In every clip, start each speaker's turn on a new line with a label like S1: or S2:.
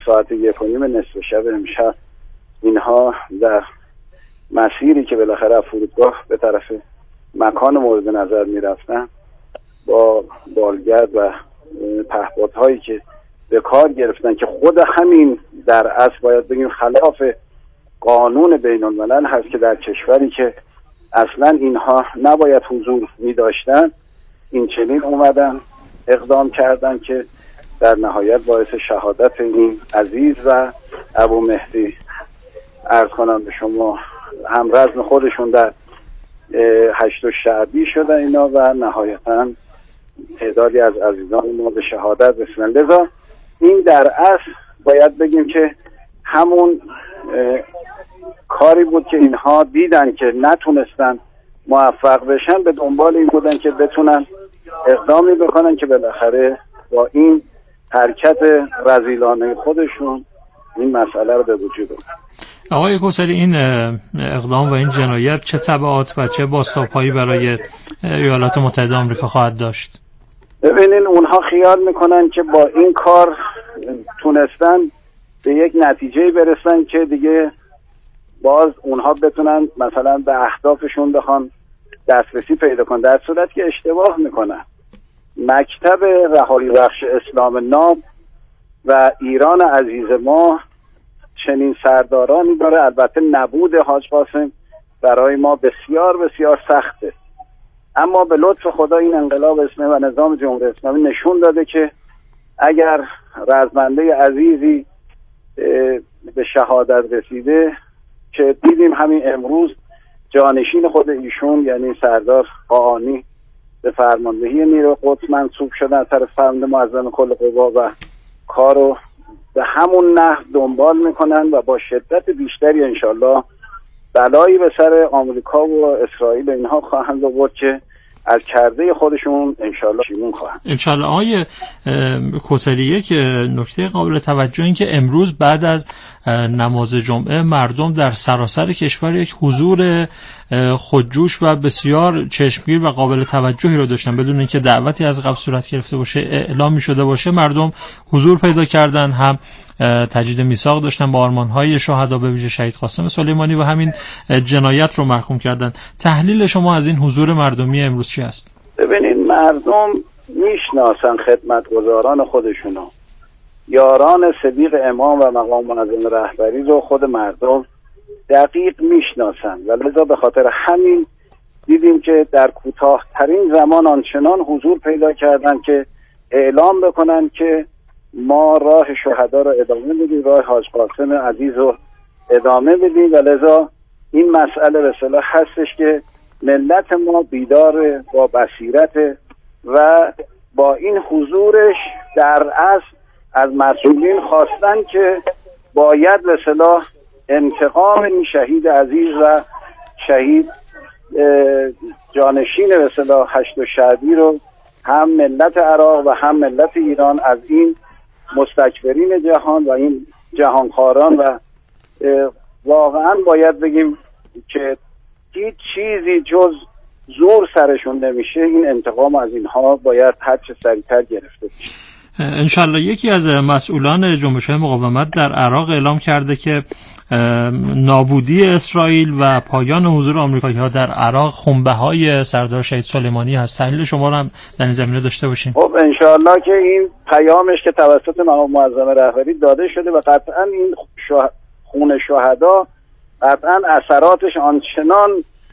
S1: ساعت 1:30 نصف شب امشب اینها در مسیری که بالاخره فرودگاه به طرف مکان مورد نظر میرفتن با بالگرد و پهپادهایی که به کار گرفتن که خود همین در اصل باید بگیم خلاف قانون بین الملل هست که در کشوری که اصلا اینها نباید حضور می داشتن این چنین اومدن اقدام کردن که در نهایت باعث شهادت این عزیز و ابو مهدی عرض کنم به شما هم رزم خودشون در 8 شعبی شده اینا و نهایتا تعدادی از عزیزان ما به شهادت رسیدن. لذا این در اصل باید بگیم که همون کاری بود که اینها دیدن که نتونستن موفق بشن، به دنبال این بودن که بتونن اقدامی بکنن که بالاخره با این حرکت رذیلانه خودشون این مسئله رو به وجود آورد.
S2: آقای کوثری، این اقدام و این جنایت چه تبعات و چه بازتاب‌هایی برای ایالات متحده آمریکا خواهد داشت؟
S1: ببینین اونها خیال میکنن که با این کار تونستن به یک نتیجه برسن که دیگه باز اونها بتونن مثلا به اهدافشون بخوان دسترسی پیدا کنن، در صورت که اشتباه میکنن. مکتب رهایی بخش اسلام ناب و ایران عزیز ما چنین سردارانی داره. البته نبود حاج قاسم برای ما بسیار بسیار سخته، اما به لطف خدا این انقلاب اسلامی و نظام جمهوری اسلامی نشون داده که اگر رزمنده عزیزی به شهادت رسیده، که دیدیم همین امروز جانشین خود ایشون یعنی سردار قاآنی به فرماندهی نیروی قدس منصوب شدن از طرف فرمانده معظم کل قوا و کارو به همون نحو دنبال میکنن و با شدت بیشتری انشالله بلایی به سر آمریکا و اسرائیل اینها خواهند آورد که از کرده خودشون انشالله شیمون خواهند.
S2: انشالله. آقای کوثری، یک نکته قابل توجه این که امروز بعد از نماز جمعه مردم در سراسر کشور یک حضور خودجوش و بسیار چشمگیر و قابل توجهی رو داشتن، بدون اینکه دعوتی از قبل صورت گرفته باشه، اعلامی شده باشه. مردم حضور پیدا کردن، هم تجدید میثاق داشتن با آرمان‌های شهدا به ویژه شهید قاسم سلیمانی و همین جنایت رو محکوم کردن. تحلیل شما از این حضور مردمی امروز چی است؟
S1: ببینید، مردم میشناسن خدمتگزاران خودشونو، یاران صدیق امام و مقام معظم رهبری رو خود مردم دقیق میشناسن و لذا به خاطر همین دیدیم که در کوتاه‌ترین زمان آنچنان حضور پیدا کردن که اعلام بکنن که ما راه شهدا رو ادامه بدیم، راه حاج قاسم عزیز رو ادامه بدیم و لذا این مسئله به اصطلاح هستش که ملت ما بیدار با بصیرت و با این حضورش در اصل از مسئولین خواستن که باید به اصطلاح انتقام این شهید عزیز و شهید جانشین به اصطلاح 8 شعبی رو هم ملت عراق و هم ملت ایران از این مستکبرین جهان و این جهانخواران و واقعا باید بگیم که هیچ چیزی جز زور سرشون نمیشه. این انتقام از اینها باید هرچه سریعتر گرفته بشه.
S2: انشالله. یکی از مسئولان جنبش‌های مقاومت در عراق اعلام کرده که نابودی اسرائیل و پایان حضور آمریکایی‌ها در عراق خونبهای سردار شهید سلیمانی هست. تحلیل شما رو هم در این زمینه داشته باشیم.
S1: خب انشالله که این پیامش که توسط مقام معظم رهبری داده شده و قطعا این خون شهدا قطعا اثراتش آنچنان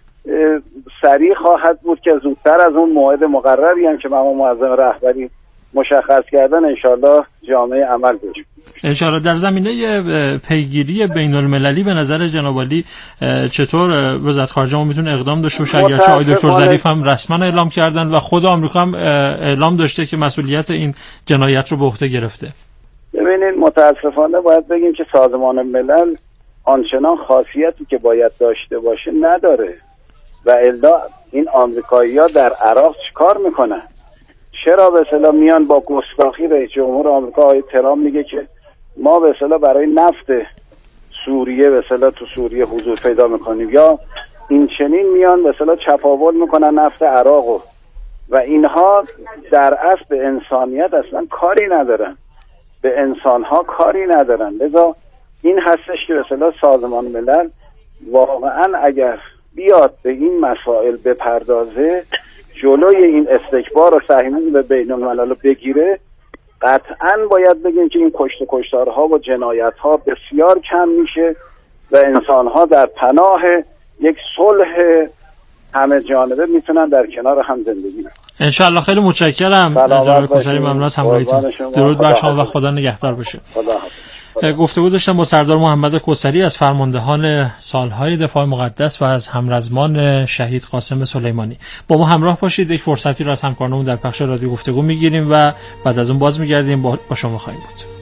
S1: سریع خواهد بود که زودتر از اون موعد مقرری هم که مقام معظم رهبری مشخص کردن انشالله جامعه عمل بشه.
S2: انشالله. در زمینه پیگیری بین المللی به نظر جناب عالی چطور وزارت خارجه ما میتونه اقدام داشته باشه؟ اگرچه آقای دکتر ظریف هم رسما اعلام کردن و خود آمریکا هم اعلام داشته که مسئولیت این جنایت رو به عهده گرفته.
S1: ببینید، متاسفانه باید بگیم که سازمان ملل آنچنان خاصیتی که باید داشته باشه نداره و الا این آمریکایی‌ها در عراق چیکار میکنن؟ چرا به اصطلاح میان با گستاخی رئیس جمهور آمریکا آقای ترامپ میگه که ما به اصطلاح برای نفت سوریه به اصطلاح تو سوریه حضور پیدا میکنیم، یا این چنین میان به اصطلاح چپاول میکنن نفت عراقو و اینها در اصل به انسانیت اصلا کاری ندارن. به انسانها کاری ندارن. لذا این هستش که به اصطلاح سازمان ملل واقعا اگر بیاد به این مسائل بپردازه، جلوی این استکبار و صهیونی به بین الملل رو بگیره، قطعا باید بگیم که این کشتارها و جنایتها بسیار کم میشه و انسانها در پناه یک صلح همه جانبه میتونن در کنار هم زندگی کنن.
S2: انشالله. خیلی متشکرم جناب کوثری، ممنون از همراهیتون. درود بر شما و خدا نگهدار باشه. گفتگو داشتم با سردار محمد کوثری از فرماندهان سالهای دفاع مقدس و از همرزمان شهید قاسم سلیمانی. با ما همراه باشید. یک فرصتی را از همکارانمون در پخش رادیو گفتگو میگیریم و بعد از اون باز میگردیم با شما خواهیم بود.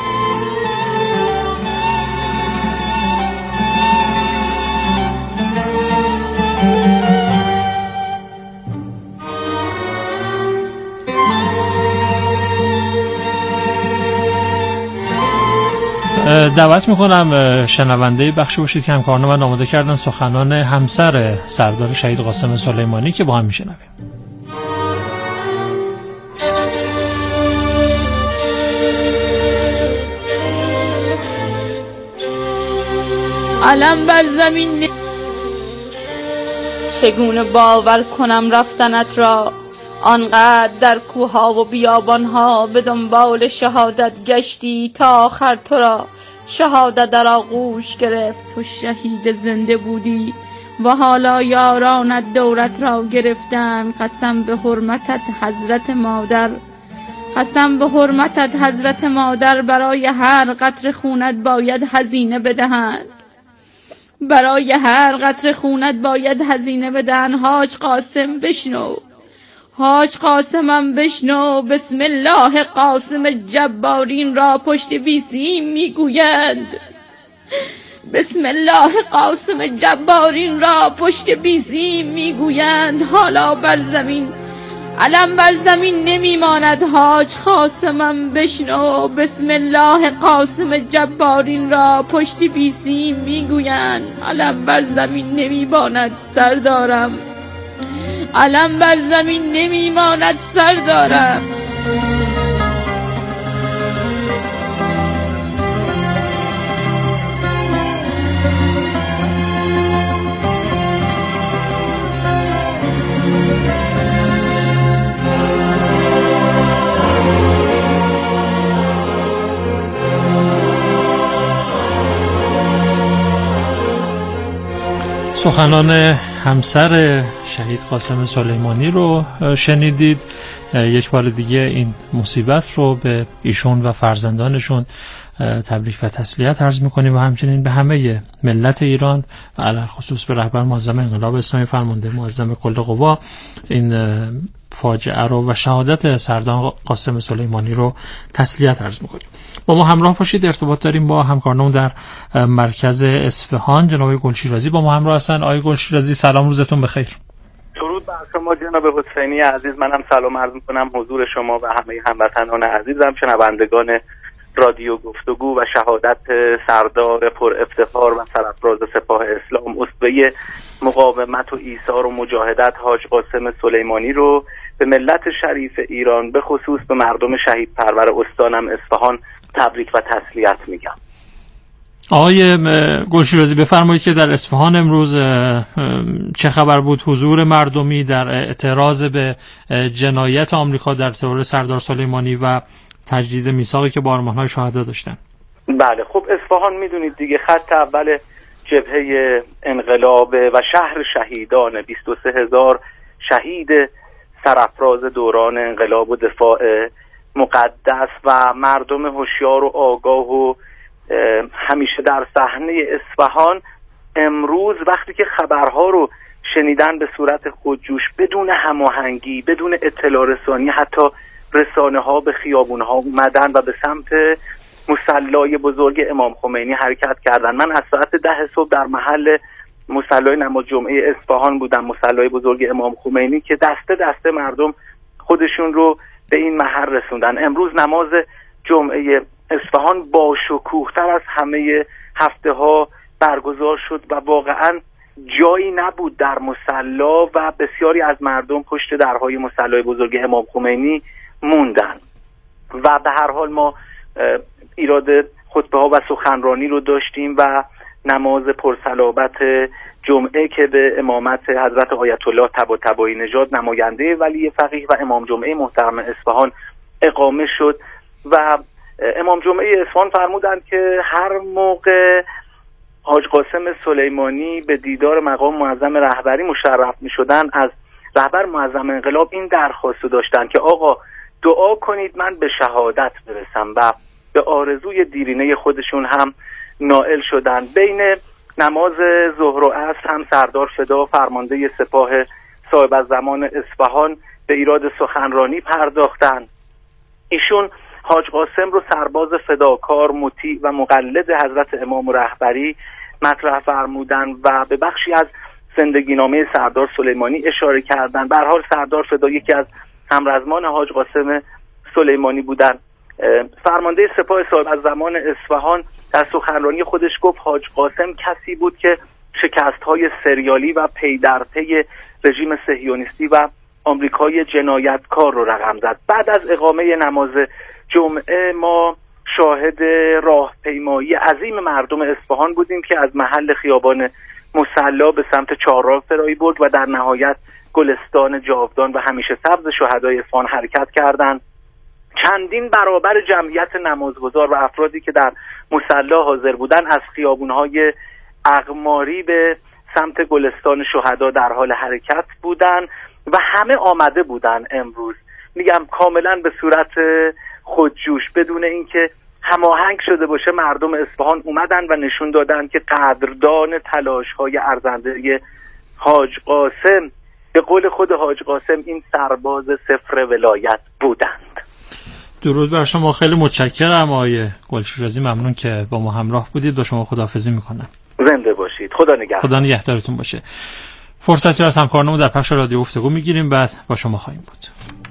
S2: دعوت میکنم شنونده بخشی باشید که همکاران من آماده کردن سخنان همسر سردار شهید قاسم سلیمانی که با هم میشنویم.
S3: علم بر زمین چگونه باور کنم رفتنت را، آنقدر در کوها و بیابانها به دنبال شهادت گشتی تا آخر تو را شهادت در آغوش گرفت. تو شهید زنده بودی و حالا یارانت دورت را گرفتن. قسم به حرمتت حضرت مادر، قسم به حرمتت حضرت مادر، برای هر قطره خونت باید هزینه بدهند، برای هر قطره خونت باید هزینه بدهند. حاج قاسم بشنو، حاج قاسمم بشنو، بسم الله قاسم جبارین را پشت بیسیم میگویند، بسم الله قاسم جبارین را پشت بیسیم میگویند. حالا بر زمین علم بر زمین نمیماند، حاج قاسمم بشنو، بسم الله قاسم جبارین را پشت بیسیم میگویند. علم بر زمین نمیماند سردارم، علم بر زمین نمیماند سردارم.
S2: سخنان همسر شهید قاسم سلیمانی رو شنیدید. یک بار دیگه این مصیبت رو به ایشون و فرزندانشون تبریک و تسلیت عرض میکنیم و همچنین به همه ملت ایران و علل خصوص به رهبر معظم انقلاب اسلامی فرمانده معظم کل قوا این فاجعه رو و شهادت سردار قاسم سلیمانی رو تسلیت عرض میکنیم. با ما همراه باشید. ارتباط داریم با همکارانمون در مرکز اصفهان، جناب گلشیرازی با ما همراه هستن. آقای گلشیرازی سلام، روزتون بخیر.
S4: درود بر شما جناب حسینی عزیز. منم سلام عرض میکنم حضور شما و همه هموطنان عزیزم، شنوندگان رادیو گفتگو و شهادت سردار پر افتخار و سرافراز سپاه اسلام، اسوه مقاومت و ایثار و مجاهدت حاج قاسم سلیمانی رو به ملت شریف ایران، به خصوص به مردم شهید پرور استانم اصفهان تبریک و تسلیت میگم.
S2: آقای گلشیرازی بفرمایید که در اصفهان امروز چه خبر بود؟ حضور مردمی در اعتراض به جنایت آمریکا در ترور سردار سلیمانی و تجدید میثاقی که با آرمان‌های شهدا داشتن.
S4: بله خب اصفهان میدونید دیگه خط اول جبهه انقلاب و شهر شهیدان، 23,000 شهید سرافراز دوران انقلاب و دفاع مقدس و مردم هوشیار و آگاه و همیشه در صحنه اصفهان امروز وقتی که خبرها رو شنیدن به صورت خودجوش، بدون هماهنگی، بدون اطلاع رسانی، حتی رسانه ها به خیابون ها اومدن و به سمت مصلی بزرگ امام خمینی حرکت کردن. من از ساعت 10 صبح در محل مصلی نماز جمعه اصفهان بودم، مصلی بزرگ امام خمینی، که دسته دسته مردم خودشون رو به این محل رسوندن. امروز نماز جمعه اصفهان با شکوه‌تر از همه هفته ها برگزار شد و واقعا جایی نبود در مصلی و بسیاری از مردم پشت درهای مصلی بزرگ امام خمینی موندن و به هر حال ما ایراد خطبه ها و سخنرانی رو داشتیم و نماز پرصلابت جمعه که به امامت حضرت آیت الله طباطبایی نژاد نماینده ولی فقیه و امام جمعه محترم اصفهان اقامه شد و امام جمعه اصفهان فرمودند که هر موقع حاج قاسم سلیمانی به دیدار مقام معظم رهبری مشرف می شدن، از رهبر معظم انقلاب این درخواست داشتن که آقا دعا کنید من به شهادت برسم و به آرزوی دیرینه خودشون هم نائل شدن. بین نماز ظهر و عصر هم سردار فدا فرمانده سپاه صاحب الزمان اصفهان به ایراد سخنرانی پرداختن. ایشون حاج قاسم رو سرباز فداکار، مطیع و مقلد حضرت امام رهبری مطرح فرمودن و به بخشی از زندگی نامه سردار سلیمانی اشاره کردن. به هر حال سردار فدا یکی از همرزمان حاج قاسم سلیمانی بودن. فرمانده سپاه صاحب الزمان اصفهان در سخنرانی خودش گفت حاج قاسم کسی بود که شکست‌های سریالی و پی در پی رژیم صهیونیستی و آمریکای جنایتکار رو رقم زد. بعد از اقامه نماز جمعه ما شاهد راهپیمایی عظیم مردم اصفهان بودیم که از محل خیابان مصلی به سمت چهارراه فرایی برد و در نهایت گلستان جاودان و همیشه سبز شهدای اصفهان حرکت کردند. چندین برابر جمعیت نمازگزار و افرادی که در مصلی حاضر بودند از خیابون‌های اقماری به سمت گلستان شهدا در حال حرکت بودند و همه آمده بودند. امروز میگم کاملا به صورت خودجوش بدون اینکه هماهنگ شده باشه مردم اصفهان اومدن و نشون دادن که قدردان تلاش‌های ارزنده حاج قاسم، به قول خود حاج قاسم این سرباز صفر ولایت بودند.
S2: درود بر شما، خیلی متشکرم آقای گلشیرازی، ممنون که با ما همراه بودید. با شما خداحافظی میکنم.
S4: زنده باشید. خدا نگهدار.
S2: خدا نگهدارتون باشه. فرصتی را از همکارانمون در پخش رادیو گفتگو میگیریم، بعد با شما خواهیم بود.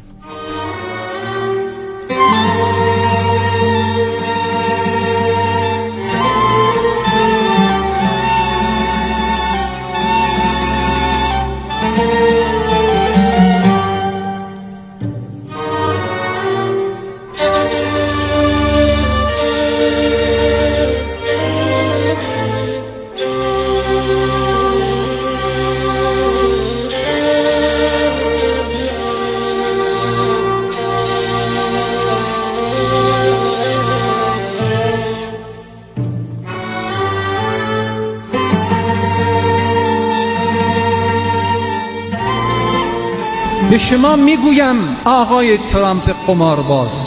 S5: به شما میگویم آقای ترامپ قمارباز،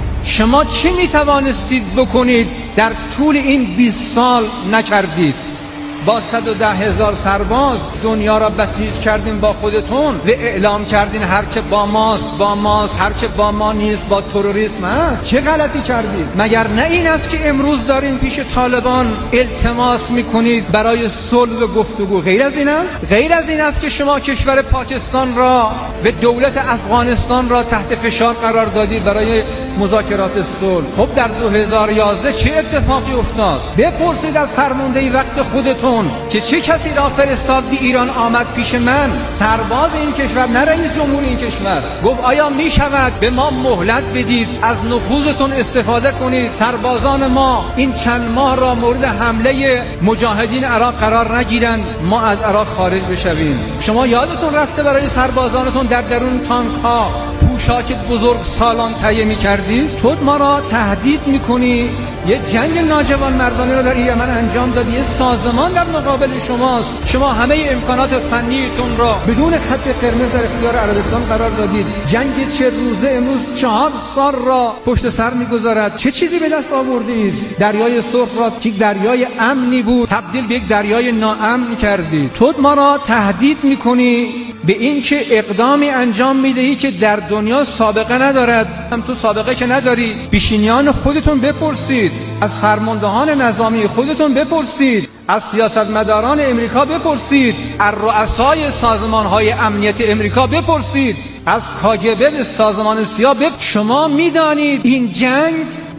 S5: شما چه میتوانستید بکنید در طول این 20 سال نکردید؟ با 110,000 سرباز دنیا را بسیج کردین با خودتون و اعلام کردین هر که با ماست با ماست، هر که با ما نیست با تروریسم است. چه غلطی کردید؟ مگر نه این است که امروز دارین پیش طالبان التماس میکنید برای صلح و گفتگو؟ غیر از این است؟ غیر از این است که شما کشور پاکستان را و دولت افغانستان را تحت فشار قرار دادید برای مذاکرات صلح؟ خب در 2011 چه اتفاقی افتاد؟ بپرسید از فرمانده وقت خودتون که چه کسی را فرستاد به ایران آمد پیش من، سرباز این کشور نه رئیس جمهور این کشور، گفت آیا می شود به ما مهلت بدید از نفوذتون استفاده کنید، سربازان ما این چند ماه را مورد حمله مجاهدین عراق قرار نگیرند، ما از عراق خارج بشویم؟ شما یادتون رفته برای سربازانتون در درون تانک ها پوشاک بزرگ سالان تهیه می‌کردی؟ تو ما را تهدید می‌کنی، یه جنگ ناجوان مردانه رو در یمن انجام دادی، یه سازمان در مقابل شماست، شما همه امکانات فنیتون را بدون خط قرمز در اختیار عربستان قرار دادید. جنگ 40 روزه امروز 4 سال را پشت سر می‌گذارد. چه چیزی به دست آوردید؟ دریای سرخ را که دریای امنی بود تبدیل به یک دریای ناامن کردید. تو ما را تهدید می‌کنی به این که اقدامی انجام میدهی که در دنیا سابقه ندارد. هم تو سابقه که نداری، پیشینیان خودتون بپرسید، از فرماندهان نظامی خودتون بپرسید، از سیاستمداران امریکا بپرسید، از رؤسای سازمان‌های امنیت امریکا بپرسید، از کاگبه به سازمان سیا شما میدانید این جنگ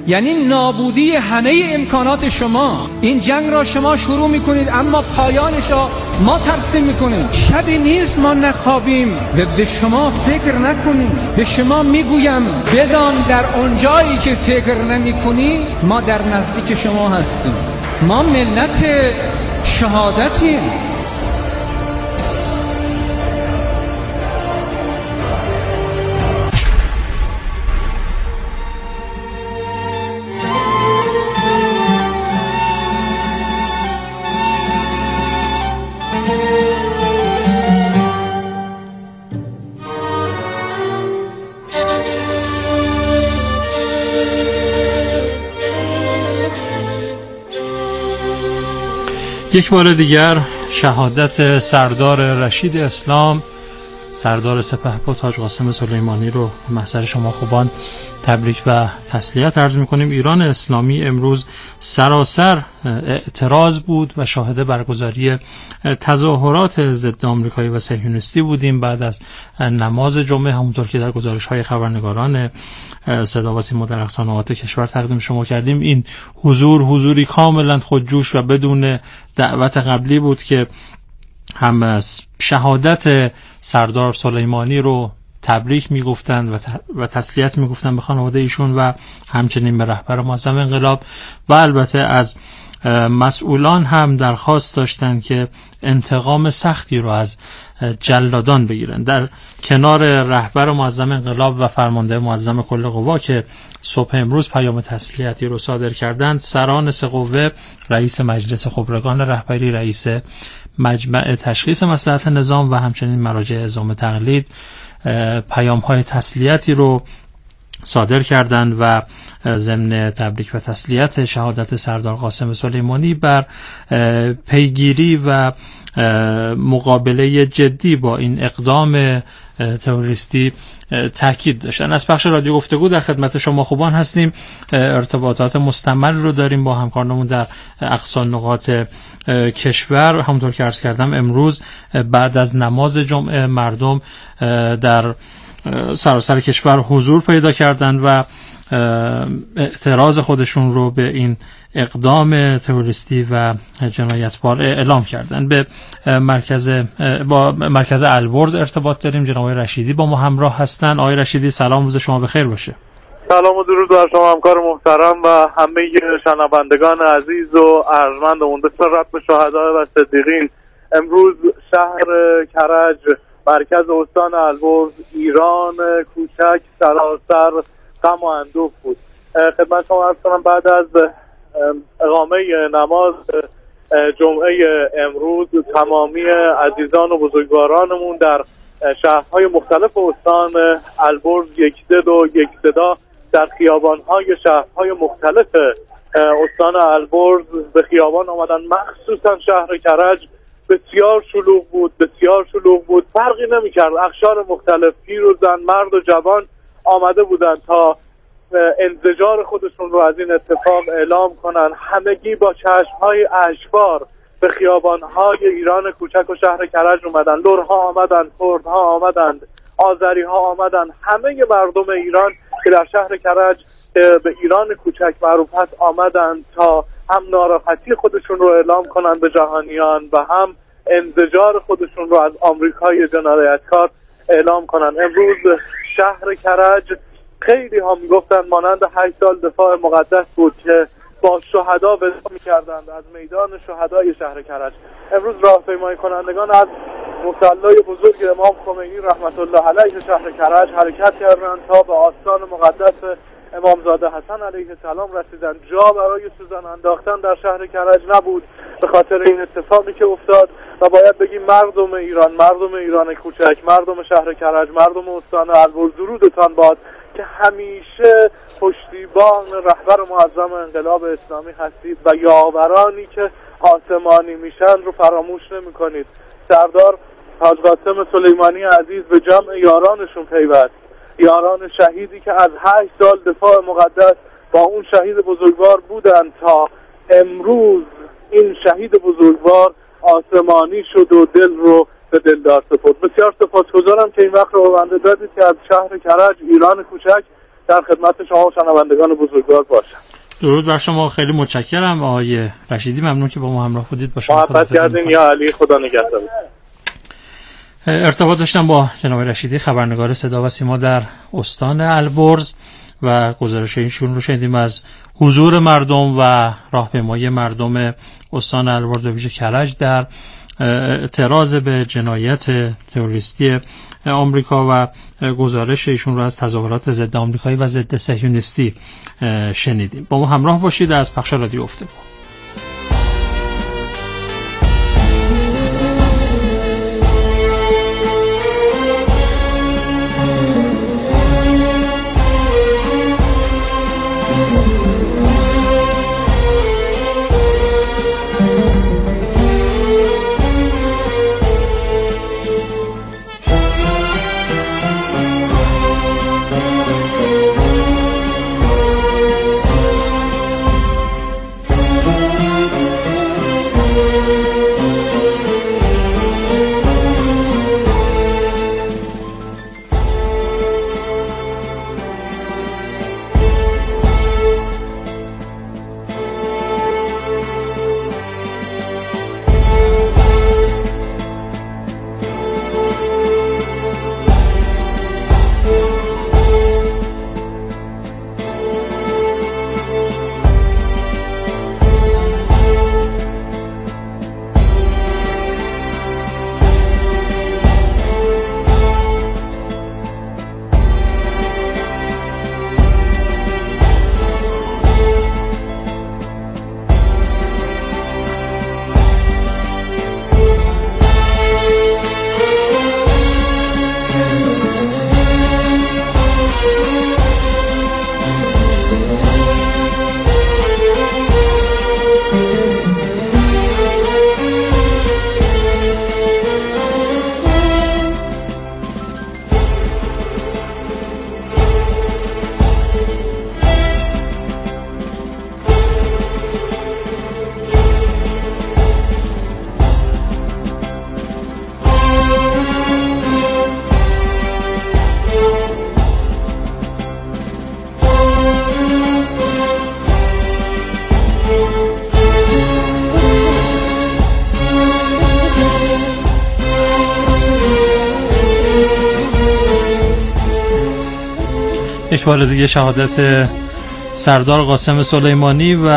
S5: یعنی نابودی همه امکانات شما. این جنگ را شما شروع میکنید اما پایانش را ما ترسیم میکنیم. شبی نیست ما نخوابیم و به شما فکر نکنیم. به شما میگویم بدان در اونجایی که فکر نمیکنی ما در نزدیک شما هستیم. ما ملت شهادتیم.
S2: یک بار دیگر شهادت سردار رشید اسلام، سردار سپهبد حاج قاسم سلیمانی رو به محضر شما خوبان تبریک و تسلیت عرض می‌کنیم. ایران اسلامی امروز سراسر اعتراض بود و شاهد برگزاری تظاهرات ضد آمریکایی و صهیونیستی بودیم بعد از نماز جمعه، همونطور که در گزارش‌های خبرنگاران صدا و سیما در اقصا نقاط کشور تقدیم شما کردیم. این حضوری کاملا خودجوش و بدون دعوت قبلی بود که هم از شهادت سردار سلیمانی رو تبریک میگفتند و تسلیت میگفتند به خانواده ایشون و همچنین به رهبر معظم انقلاب و البته از مسئولان هم درخواست داشتند که انتقام سختی رو از جلادان بگیرن. در کنار رهبر معظم انقلاب و فرمانده معظم کل قوا که صبح امروز پیام تسلیتی رو صادر کردند، سران سه قوه، رئیس مجلس خبرگان رهبری، رئیس مجمع تشخیص مصلحت نظام و همچنین مراجع اعزام تقلید پیام‌های تسلیتی رو صادر کردند و ضمن تبریک و تسلیت شهادت سردار قاسم سلیمانی بر پیگیری و مقابله جدی با این اقدام تروریستی تاکید داشتن. از بخش رادیو گفتگو در خدمت شما خوبان هستیم. ارتباطات مستمر رو داریم با همکارانمون در اقصا نقاط کشور. همونطور که عرض کردم امروز بعد از نماز جمعه مردم در سراسر کشور حضور پیدا کردند و اعتراض خودشون رو به این اقدام تروریستی و جنایتبار اعلام کردن. به مرکز البرز ارتباط داریم. جناب آقای رشیدی با ما همراه هستن. آقای رشیدی سلام، روز شما بخیر باشه.
S6: سلام و درود بر شما همکار محترم و همه شنوندگان عزیز و ارجمندمون. به رب شهدا و صدیقین، امروز شهر کرج مرکز استان البرز ایران کوچک سراسر غم و اندوه بود. خدمت شما عرض کنم بعد از اقامه نماز جمعه امروز تمامی عزیزان و بزرگوارانمون در شهرهای مختلف استان البرز یک دل و یک صدا در خیابانهای شهرهای مختلف استان البرز به خیابان آمدن. مخصوصا شهر کرج بسیار شلوغ بود. فرقی نمی‌کرد، اقشار مختلف، پیر و زن، مرد و جوان آمده بودند تا انزجار خودشون رو از این اتفاق اعلام کنن. همگی با چشم‌های اشکبار به خیابان‌های ایران کوچک و شهر کرج اومدن. لرها آمدند، کردها آمدند، آذری‌ها آمدند. همه مردم ایران که در شهر کرج به ایران کوچک معروف هست آمدند تا هم ناراحتی خودشون رو اعلام کنند به جهانیان و هم انزجار خودشون رو از آمریکای جنایتکار اعلام کنند. امروز شهر کرج خیلی ها میگفتند مانند 8 سال دفاع مقدس بود که با شهدا ودا میکردند از میدان شهدای شهر کرج. امروز راهپیمایی کنندگان از مصلی بزرگ امام خمینی رحمت الله علیه شهر کرج حرکت کردند تا به آستان مقدس امامزاده حسن علیه السلام رسیدند. جا برای سوزن انداختن در شهر کرج نبود به خاطر این اتفاقی که افتاد و باید بگیم مردم ایران کوچک، مردم شهر کرج، مردم استان البرز، درودتان باد که همیشه پشتیبان رهبر معظم انقلاب اسلامی هستید و یاورانی که آسمانی میشن رو فراموش نمی کنید. سردار حاج قاسم سلیمانی عزیز به جمع یارانشون پیوست، یاران شهیدی که از 8 سال دفاع مقدس با اون شهید بزرگوار بودن تا امروز این شهید بزرگوار آسمانی شد و دل رو به دلدار سپرد. بسیار سپاسگزارم که این وقت رو به بنده دادید که از شهر کرج ایران کوچک در خدمت شما و شنوندگان بزرگوار باشم.
S2: درود بر شما، خیلی متشکرم آقای رشیدی، ممنون که با ما همراه بودید. با شما
S6: محبت کردین یا علی، خدا نگهدار.
S2: ارتباط داشتم با جناب رشیدی، خبرنگار صدا و سیما در استان البرز و گزارش ایشون رو شنیدیم از حضور مردم و راهپیمایی مردم استان البرز و ویژه کرج در اعتراض به جنایت تروریستی آمریکا و گزارش ایشون رو از تظاهرات ضد آمریکایی و ضد صهیونیستی شنیدیم. با ما همراه باشید از پخش رادیو گفتگو. یک بار دیگه شهادت سردار قاسم سلیمانی و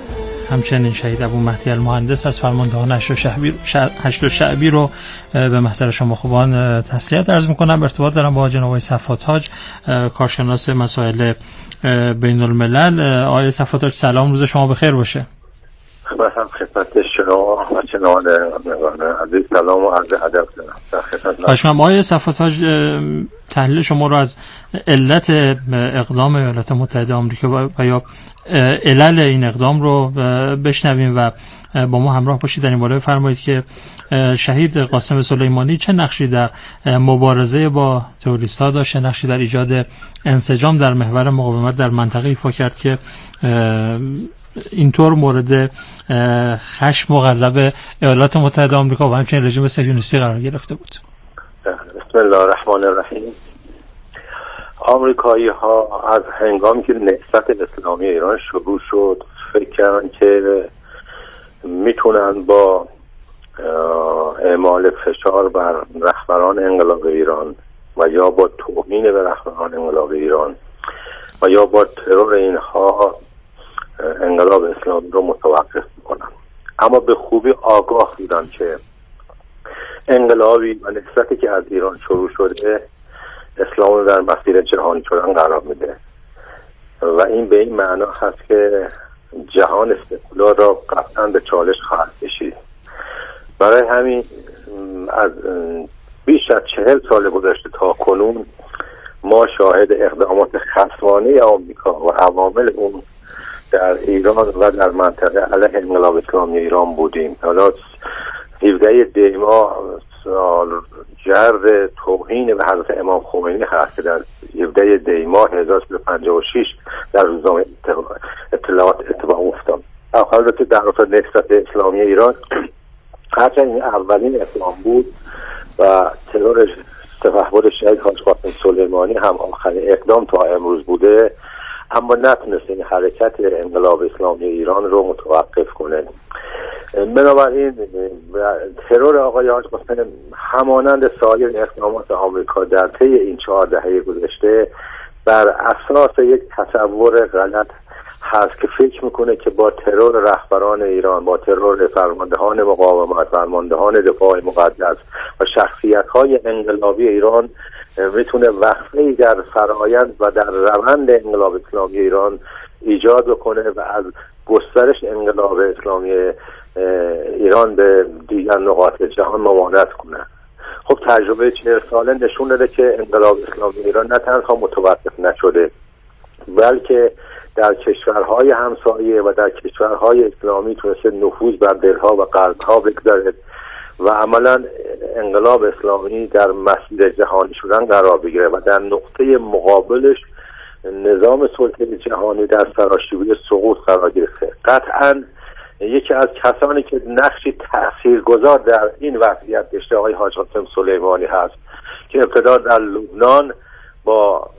S2: همچنین شهید ابو مهدی المهندس از فرماندهان هشت شعبی رو به محضر شما خوبان تسلیت عرض میکنم. ارتباط دارم با جناب آقای صفوت حاج، کارشناس مسائل بین الملل. آقای صفوت حاج سلام، روز شما بخیر باشه.
S7: خدمت شما و شنوندگان عزیز سلام و عرض ادب دارم.
S2: خواهشمند آقای صفوت حاج، تحلیل شما رو از علت اقدام ایالات متحده آمریکا و یا علل این اقدام رو بشنویم و با ما همراه باشید. در این باره بفرمایید که شهید قاسم سلیمانی چه نقشی در مبارزه با تروریست‌ها داشت، چه نقشی در ایجاد انسجام در محور مقاومت در منطقه ایفا کرد که اینطور مورد خشم و غضب ایالات متحده آمریکا و همچنین رژیم صهیونیستی قرار گرفته بود.
S7: بسم الله الرحمن الرحیم. آمریکایی ها از هنگامی که نهضت اسلامی ایران شروع شد فکر کردن که میتونن با اعمال فشار بر رهبران انقلاب ایران و یا با توهین به رهبران انقلاب ایران و یا با ترور اینها انقلاب اسلامی رو متوقف میکنن، اما به خوبی آگاه بودن که انقلابی و نهضتی که از ایران شروع شده اسلام رو در مسیر جهانی شدن قرار میده و این به این معنا هست که جهان سکولار را قطعا به چالش خواهد کشید. برای همین از بیش از 40 سال گذشته تا کنون ما شاهد اقدامات خصمانه آمریکا و عوامل اون در ایران و در منطقه علیه انقلاب اسلامی ایران بودیم. حالا 17 دی ماه سالگرد توهین به حضرت امام خمینی هست که در 17 دی ماه 1356 در روزنامه اطلاعات اتفاق افتاد. البته در اصل نهضت اسلامی ایران هرچند این اولین اسلام بود و ترور تفحول شهید حاج قاسم سلیمانی هم آخرین اقدام تا امروز بوده، اما نتونست این حرکت انقلاب اسلامی ایران رو متوقف کنه. بنابراین ترور آقای حاج قاسم همانند سایر اقدامات آمریکا در طی این 4 دهه گذشته بر اساس یک تصور غلط هست که فکر میکنه که با ترور رهبران ایران، با ترور فرماندهان مقاومت، فرماندهان دفاع مقدس و شخصیت‌های انقلابی ایران میتونه وقفه‌ای در فرایند و در روند انقلاب اسلامی ایران ایجاد بکنه و از گسترش انقلاب اسلامی ایران به دیگر نقاط جهان ممانعت کنه. خب تجربه 40 ساله نشون داده که انقلاب اسلامی ایران نه تنها متوقف نشده، بلکه در کشورهای همسایه و در کشورهای اسلامی تونسته نفوذ بر دلها و قلبها بگذارد و عملا انقلاب اسلامی در مسیر جهانی شدن قرار بگیره و در نقطه مقابلش نظام سلطه جهانی در سراشیبی سقوط قرار گرفته. قطعا یکی از کسانی که نقشی تاثیرگذار در این وضعیت داشته آقای حاج قاسم سلیمانی هست که ابتدا در لبنان با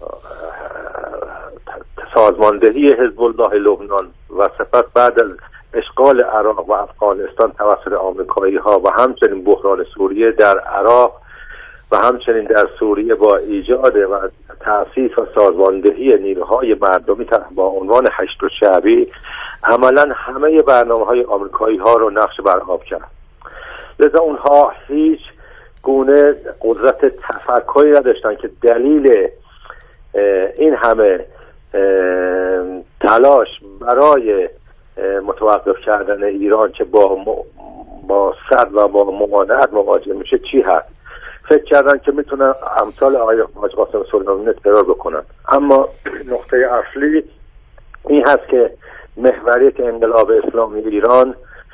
S7: سازماندهی حزب الله لبنان و سپس بعد از اشغال عراق و افغانستان توسط آمریکایی ها و همچنین بحران سوریه در عراق و همچنین در سوریه با ایجاد و تأسیس و سازماندهی نیروهای مردمی با عنوان هشت شعبی عملا همه برنامه‌های آمریکایی ها رو نقش برآب کرد. لذا اونها هیچ گونه قدرت تفکری نداشتن که دلیل این همه تلاش برای متوقف کردن ایران که با صد و با ممانعت مواجه میشه چی هست. فکر کردن که میتونن امثال آقای حاج قاسم سلیمانی ترور بکنن، اما نقطه اصلی این هست که محوریت انقلاب اسلامی ایران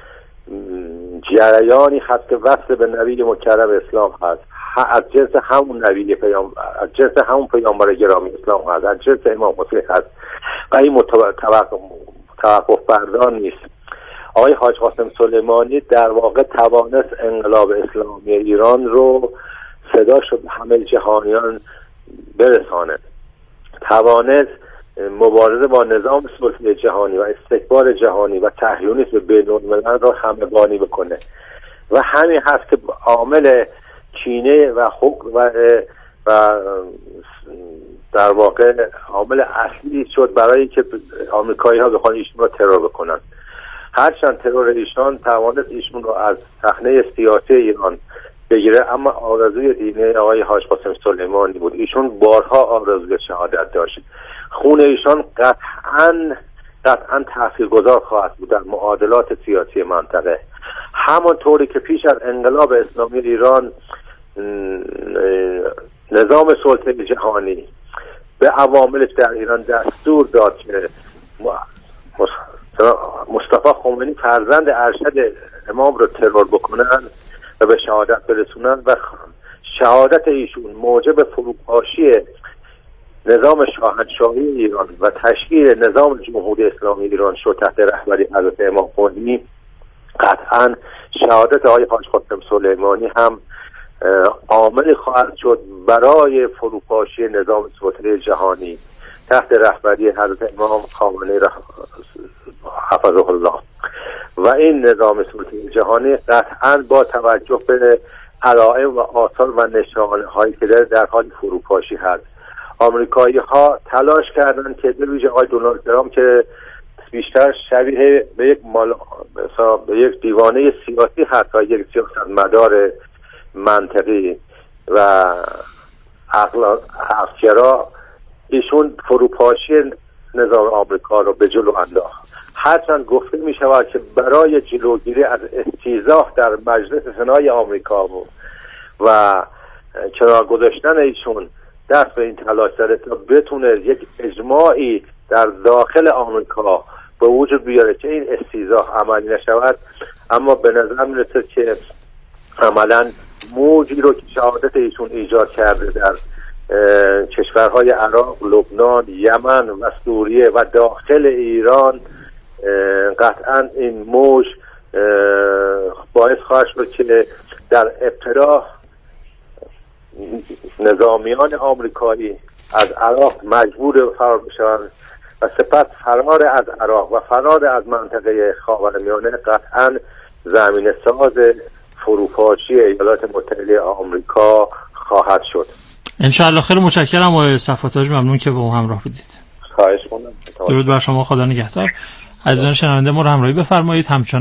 S7: جریانی هست که وصل به نبی مکرم اسلام هست، از جنس همون نبی از جنس همون پیامبر گرامی اسلام هست، از جنس امام حسین هست و این توقف بردار نیست. آقای حاج قاسم سلیمانی در واقع توانست انقلاب اسلامی ایران رو صداش رو به همه جهانیان برسانه، توانست مبارزه با نظام سلطه جهانی و استکبار جهانی و صهیونیسم بین‌الملل را همگانی بکنه و همین هست که عامل کینه و حکم و در واقع عامل اصلی شد برای که آمریکایی ها بخوان ایشون را ترور بکنن. هرچند ترور ایشان توانست ایشون را از صحنه سیاسی ایران بگیره، اما آرزوی دینی آقای حاج قاسم سلیمانی بود. ایشون بارها آرزوی شهادت داشت. خون ایشان قطعاً تاثیرگذار خواهد بود در معادلات سیاسی منطقه، همانطوری که پیش از انقلاب اسلامی ایران نظام سلطه جهانی به عواملش در ایران دستور داد که مصطفی خمینی فرزند ارشد امام رو ترور بکنن و به شهادت برسونن و شهادت ایشون موجب فروپاشی نظام شاهنشاهی ایران و تشکیل نظام جمهوری اسلامی ایران شد تحت رهبری حضرت امام خمینی. قطعا شهادت آقای حاج قاسم سلیمانی هم عامل خواهد شد برای فروپاشی نظام سلطه جهانی تحت رهبری حضرت امام خامنه‌ای حفظه الله و این نظام سلطه جهانی قطعا با توجه به علائم و آثار و نشانه هایی که در حال فروپاشی هست. آمریکایی ها تلاش کردن که به ویژه آقای دونالد ترامپ که بیشتر شبیه به یک دیوانه سیاسی هست و یک سیاستمدار منطقی و عقلگرا، ایشون فروپاشی نظام آمریکا رو به جلو انداخت. هرچند گفته می شود که برای جلوگیری از استیضاح در مجلس سنای آمریکا و کنار گذاشتن ایشون دست به این تلاش داره تا بتونه یک اجماعی در داخل آمریکا به وجود بیاره که این استیضاح عملی نشود، اما به نظر می رسد که عملا موجی رو که شهادت ایشون ایجاد کرده در کشورهای عراق، لبنان، یمن و سوریه و داخل ایران، قطعا این موج باعث خواهد شد که در ابتدا نظامیان آمریکایی از عراق مجبور فرار بشوند و سپس فرار از عراق و فرار از منطقه خاورمیانه قطعا زمینه ساز فروپاشی ایالات متحده آمریکا خواهد شد.
S2: انشاءالله. خیلی متشکرم آقای صفاتاج، ممنون که با ما همراه بودید.
S7: خواهش می‌کنم.
S2: درود بر شما، خدا نگهدار. عزیزان شنونده ما رو همراهی بفرمایید. همچنان